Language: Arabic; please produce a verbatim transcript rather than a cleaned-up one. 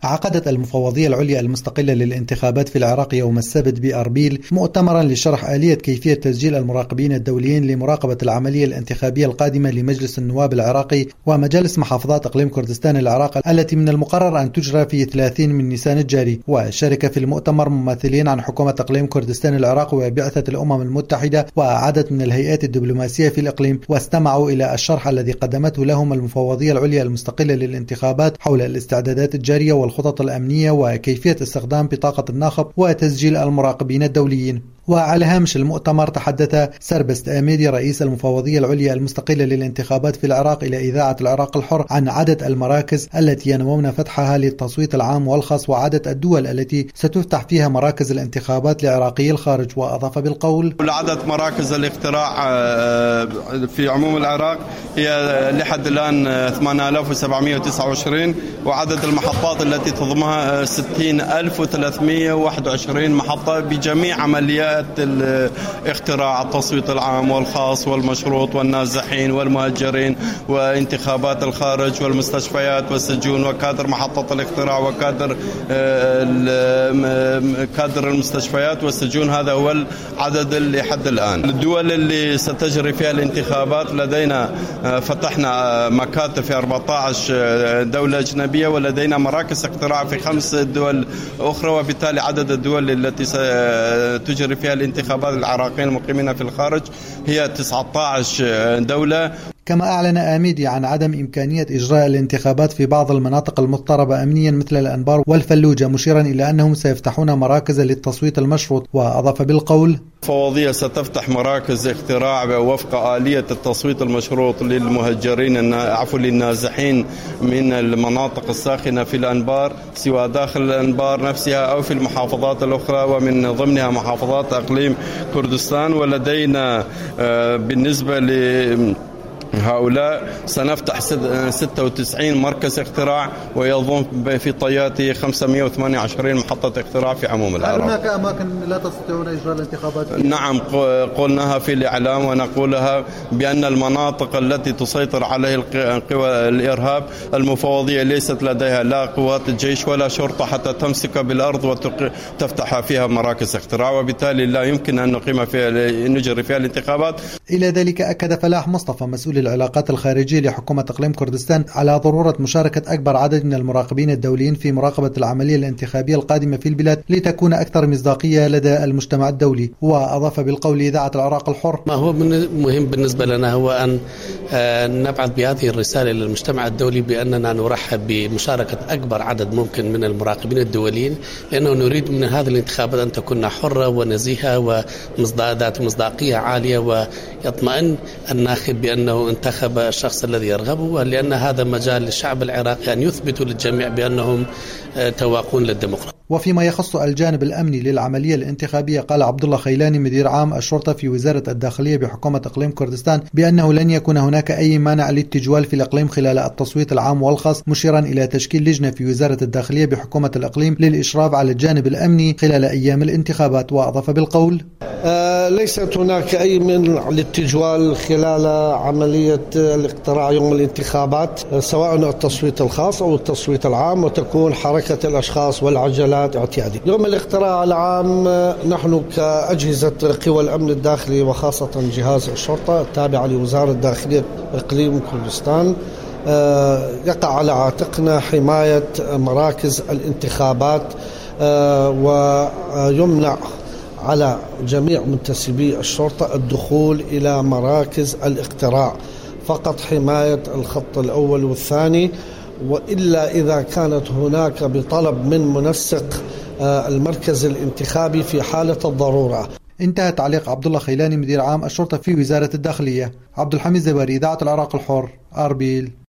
عقدت المفوضية العليا المستقلة للانتخابات في العراق يوم السبت بأربيل مؤتمرا لشرح آلية كيفية تسجيل المراقبين الدوليين لمراقبة العملية الانتخابية القادمة لمجلس النواب العراقي ومجالس محافظات إقليم كردستان العراق التي من المقرر أن تجرى في ثلاثين من نيسان الجاري. وشارك في المؤتمر ممثلين عن حكومة إقليم كردستان العراق وبعثة الأمم المتحدة وعدد من الهيئات الدبلوماسية في الإقليم، واستمعوا إلى الشرح الذي قدمته لهم المفوضية العليا المستقلة للانتخابات حول الاستعدادات الجارية والخطط الأمنية وكيفية استخدام بطاقة الناخب وتسجيل المراقبين الدوليين. وعلى هامش المؤتمر تحدث سربست آميدي رئيس المفوضية العليا المستقلة للانتخابات في العراق إلى إذاعة العراق الحر عن عدد المراكز التي ينوون فتحها للتصويت العام والخاص وعدد الدول التي ستفتح فيها مراكز الانتخابات لعراقي الخارج، وأضاف بالقول: عدد مراكز الاقتراع في عموم العراق هي لحد الآن ثمانية آلاف وسبعمئة وتسعة وعشرين، وعدد المحطات التي تضمها ستين ألف وثلاثمئة وواحد وعشرين محطة بجميع عمليات الاقتراع، التصويت العام والخاص والمشروط والنازحين والمهجرين وانتخابات الخارج والمستشفيات والسجون وكادر محطة الاقتراع وكادر كادر المستشفيات والسجون. هذا هو العدد لحد الآن. الدول اللي ستجري فيها الانتخابات لدينا فتحنا مكاتب في أربعة عشر دولة أجنبية ولدينا مراكز اقتراع في خمس دول أخرى، وبالتالي عدد الدول التي ستجري فيها الانتخابات العراقيين المقيمين في الخارج هي تسعة عشر دولة. كما أعلن آميدي عن عدم إمكانية إجراء الانتخابات في بعض المناطق المضطربة أمنيا مثل الأنبار والفلوجة، مشيرا إلى أنهم سيفتحون مراكز للتصويت المشروط. وأضاف بالقول: المفوضية ستفتح مراكز اقتراع وفق آلية التصويت المشروط للمهجرين عفوا للنازحين من المناطق الساخنة في الأنبار، سواء داخل الأنبار نفسها أو في المحافظات الأخرى ومن ضمنها محافظات إقليم كردستان. ولدينا بالنسبة ل هؤلاء سنفتح ستة وتسعين مركز اقتراع ويضم في طياته خمسمئة وثمانية وعشرين محطة اقتراع في عموم العراق. هل هناك أماكن لا تستطيعون إجراء الانتخابات فيها؟ نعم، قلناها في الإعلام ونقولها بأن المناطق التي تسيطر عليها قوى الإرهاب المفوضية ليست لديها لا قوات الجيش ولا شرطة حتى تمسك بالأرض وتفتح فيها مراكز اقتراع، وبالتالي لا يمكن أن نقيم فيها نجري فيها الانتخابات. إلى ذلك أكد فلاح مصطفى مسؤول العلاقات الخارجية لحكومة إقليم كردستان على ضرورة مشاركة أكبر عدد من المراقبين الدوليين في مراقبة العملية الانتخابية القادمة في البلاد لتكون أكثر مصداقية لدى المجتمع الدولي. وأضاف بالقول إذاعة العراق الحر: ما هو مهم بالنسبة لنا هو أن نبعث بهذه الرسالة للمجتمع الدولي بأننا نرحب بمشاركة أكبر عدد ممكن من المراقبين الدوليين، لأنه نريد من هذه الانتخابات أن تكون حرة ونزيهة وذات مصداقية عالية، ويطمئن الناخب بأنه انتخب الشخص الذي يرغبه، لأن هذا مجال للشعب العراقي أن يثبتوا للجميع بأنهم تواقون للديمقراطية. وفيما يخص الجانب الأمني للعملية الانتخابية، قال عبد الله خيلاني مدير عام الشرطة في وزارة الداخلية بحكومة إقليم كردستان بأنه لن يكون هناك أي مانع للتجوال في الإقليم خلال التصويت العام والخاص، مشيرا إلى تشكيل لجنة في وزارة الداخلية بحكومة الإقليم للإشراف على الجانب الأمني خلال أيام الانتخابات. وأضاف بالقول: آه ليست هناك أي منع للتجوال خلال عملية الاقتراع يوم الانتخابات، سواء التصويت الخاص أو التصويت العام، وتكون حركة الأشخاص والعجلات اعتيادية. يوم الاقتراع العام نحن كأجهزة قوى الأمن الداخلي وخاصة جهاز الشرطة التابع لوزارة الداخلية إقليم كردستان يقع على عاتقنا حماية مراكز الانتخابات، ويمنع على جميع منتسبي الشرطة الدخول إلى مراكز الاقتراع، فقط حماية الخط الأول والثاني، وإلا إذا كانت هناك بطلب من منسق المركز الانتخابي في حالة الضرورة. انتهى تعليق عبد الله خيلاني مدير عام الشرطة في وزارة الداخلية. عبد الحميد زباري، إذاعة العراق الحر، أربيل.